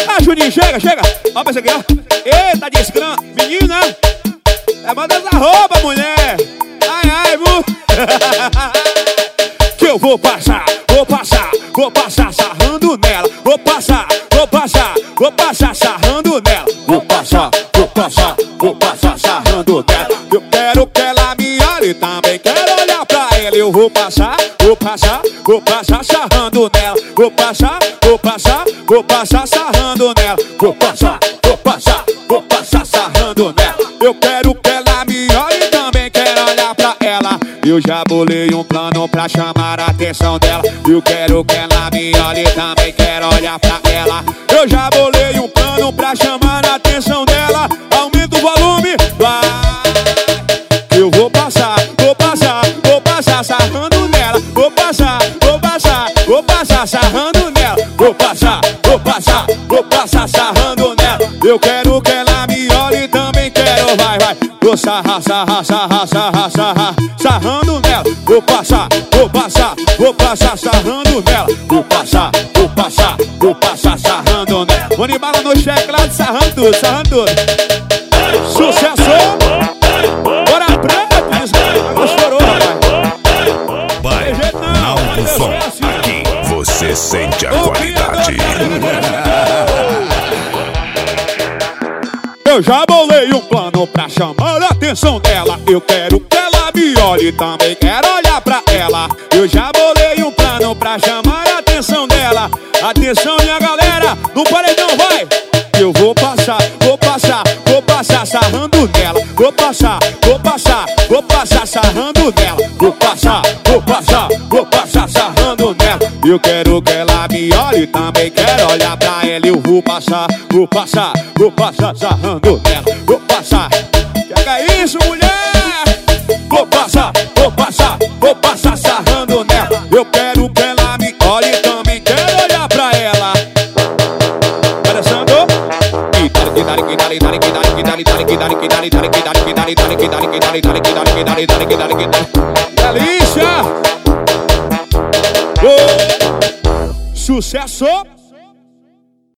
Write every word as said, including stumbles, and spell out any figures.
Pra cá, Juninho, chega, chega. Ó pra esse aqui, ó. Eita, desgrã. Menina, é manda essa roupa, mulher. Ai, ai, vu. Que eu vou passar, vou passar, vou passar sarrando nela. Vou passar, vou passar, vou passar sarrando nela. Vou passar, vou passar, vou passar sarrando nela. Eu quero que ela me olhe, também quero olhar pra ela. Eu vou passar, vou passar, vou passar sarrando nela. Vou passar, vou passar, vou passar sarrando nela. Vou passar, vou passar, vou passar sarrando nela. Eu quero que ela me olhe, também quero olhar pra ela. Eu já bolei um plano pra chamar a atenção dela. Eu quero que ela me olhe, também quero olhar pra ela. Eu já bolei um plano pra chamar a atenção dela. Aumenta o volume, vai. Eu vou passar, vou passar, vou passar sarrando nela. Vou passar, vou passar, vou passar sarrando nela. Vou passar, vou passar, vou passar sarrando nela. Eu quero que ela me olhe, também quero, vai, vai. Vou sarrar, sarrar, sarrar, sarrar, sarrar, sarrando nela. Vou passar, vou passar, vou passar sarrando nela. Vou passar, vou passar, vou passar sarrando nela. Vou animar no cheque lá de sarrando tudo, sarrando tudo. Sucesso! Bora preta, agora chorou, rapaz. Vai, não, o som. Aqui você sente a qualidade. Eu já bolei um plano pra chamar a atenção dela. Eu quero que ela me olhe, também quero olhar pra ela. Eu já bolei um plano pra chamar a atenção dela. Atenção, minha galera, no paredão vai. Eu vou passar, vou passar, vou passar sarrando nela. Vou passar, vou passar, vou passar sarrando nela. Vou passar, vou passar, vou passar sarrando nela. Eu quero que ela me olhe, também quero olhar pra ela. Eu vou passar, vou passar, vou passar sarrando nela. Vou passar, pega isso, mulher. Vou passar, vou passar, vou passar sarrando nela. Eu quero que ela me olhe, também quero olhar pra ela. Alessandro, delícia! Sucesso!